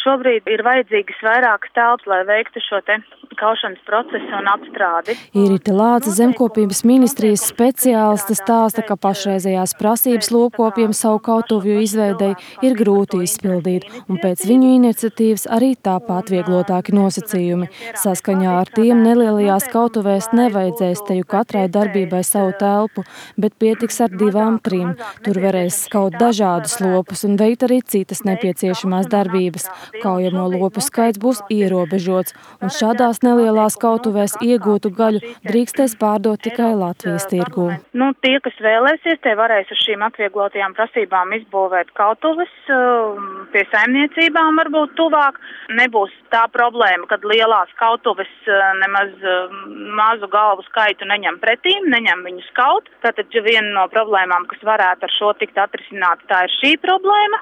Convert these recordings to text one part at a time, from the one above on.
šobrīd ir vajadzīgas vairākas telpas, lai veiktu šo te kaušanas procesu un apstrādi. Irita Lāce, Zemkopības ministrijas speciāliste, stāsta, ka pašreizējās prasības lopkopiem savu kautuvju izveidei ir grūti izpildīt, un pēc viņu iniciatīvas arī tāpat atvieglotāki nosacījumi. Saskaņā ar tiem nelielajās kautuvēs nevajadzēs teju katrai darbībai savu telpu, bet pietiks ar 2-3. Tur varēs kaut dažādus lopus un veikt arī citas nepieciešamās darbības. Kaujamo lopu skaits būs ierobežots, un šādās nelielās kautuvēs iegūtu gaļu drīkstēs pārdot tikai Latvijas tirgū. Tie, kas vēlēsies, tie varēs uz šīm atvieglotajām prasībām izbūvēt kautuves pie saimniecībām varbūt tuvāk. Nebūs tā problēma, kad lielās kautuves nemaz mazu galvu skaitu neņem pretīm, neņem viņus kaut. Tātad viena no problēmām, kas varētu ar šo tikt atrisināta, tā ir šī problēma.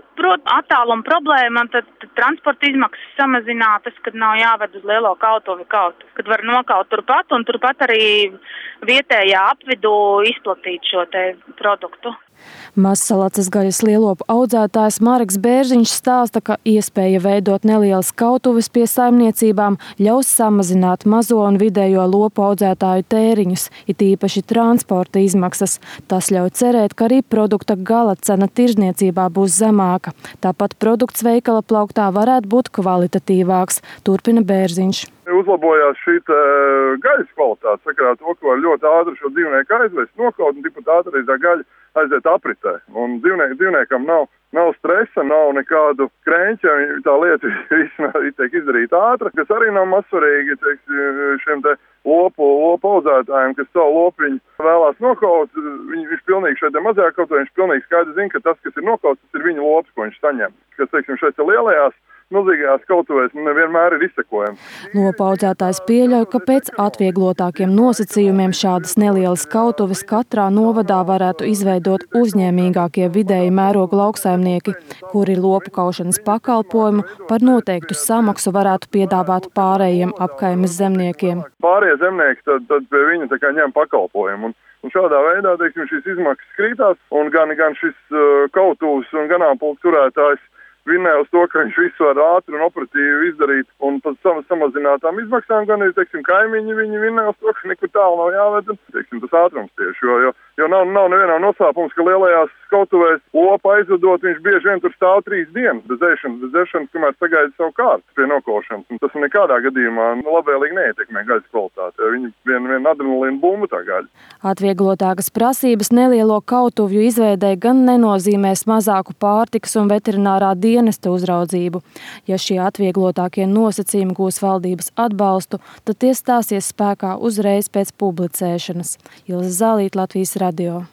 Attāluma problēma, tad transporta izmaksas samazinātas, kad nav jāved uz lielo kautuvi kaut. Kad var nokaut turpat un turpat arī vietējā apvidū izplatīt šo te produktu. Mazsalacas gaļas lielopu audzētājs Marks Bērziņš stāsta, ka iespēja veidot nelielas kautuves pie saimniecībām ļaus samazināt mazo un vidējo lopu audzētāju tēriņus, it īpaši transporta izmaksas. Tas ļauj cerēt, ka arī produkta gala cena tirzniecībā būs zemāka. Tāpat produkts veikala plauktā varētu būt kvalitatīvāks, turpina Bērziņš. Uzlabojās šī gaļas kvalitāte, sakarā to, ka var ļoti ātri šo dzīvnieku aizvest, nokaut un tikpat ātri tā gaļa aiziet apritē. Un dzīvniekam nav stresa, nav nekādu kreņķa, tā lieta tiek izdarīta ātri, kas arī nav mazsvarīgi šiem te lopu audzētājiem, kas savu lopiņu vēlās nokaut. Viņš pilnīgi šeit mazajā kaut viņš pilnīgi skaidri zina, ka tas, kas ir nokauts, tas ir viņa lops, ko viņš saņem. Kas, šeit lielajās milzīgajās kautuvēs nevienmēr ir izsekojams. Lopu audzētājs pieļauj, ka pēc atvieglotākiem nosacījumiem šādas nelielas kautuves katrā novadā varētu izveidot uzņēmīgākie vidēji mēroga lauksaimnieki, kuri lopu kaušanas pakalpojumu par noteiktu samaksu varētu piedāvāt pārējiem apkaimes zemniekiem. Pārējie zemnieki tad pie viņa tā kā ņem pakalpojumu. Un šādā veidā, šīs izmaksas krītās, un gan šis kautuvs un ganāmpulku turētājs vinnē uz to, ka viņš visu var ātri un operatīvi izdarīt un pat samazinātām izmaksām, gan arī, kaimiņi viņi vinnē uz to, ka nekur tālu nav jāved, tas ātrums tieši, jo nav nevienam noslēpums, ka lielajās kautuvēs lopu aizvedot, viņš bieži vien tur stāv 3 dienas bez ēšanas, kamēr sagaida savu kārtu pie nokaušanas, un tas nekādā gadījumā labvēlīgi neietekmē gaļas kvalitāti, jo viņi vien adrenalīna bumba tā gaļa. Atvieglotākas prasības nelielo kautuvju izveidei gan nenozīmēs mazāku pārtikas un veterinārā dienesta uzraudzību. Ja šie atvieglotākie nosacījumi gūs valdības atbalstu, tad tie stāsies spēkā uzreiz pēc publicēšanas. Ilze Zālīte, Latvijas radio.